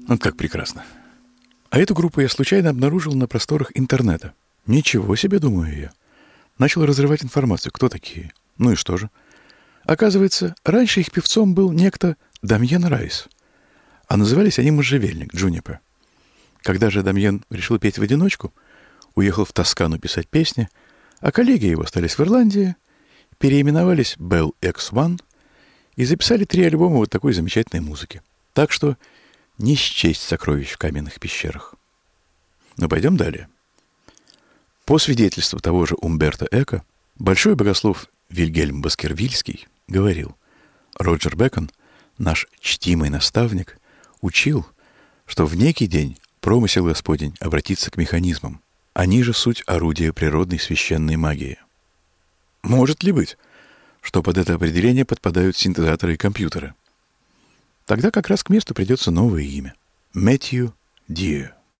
Вот как прекрасно. А эту группу я случайно обнаружил на просторах интернета. Ничего себе, думаю я. Начал разрывать информацию. Кто такие? Ну и что же? Оказывается, раньше их певцом был некто Дамьен Райс. А назывались они «Можжевельник», Джунипер. Когда же Дамьен решил петь в одиночку, уехал в Тоскану писать песни, а коллеги его остались в Ирландии, переименовались Bell X1 и записали 3 альбома вот такой замечательной музыки. Так что не счесть сокровищ в каменных пещерах. Но пойдем далее. По свидетельству того же Умберто Эко, большой богослов Вильгельм Баскервильский говорил: Роджер Бэкон, наш чтимый наставник, учил, что в некий день промысел Господень обратится к механизмам. Они же суть орудия природной священной магии. Может ли быть, что под это определение подпадают синтезаторы и компьютеры? Тогда как раз к месту придется новое имя — Мэтью Дир.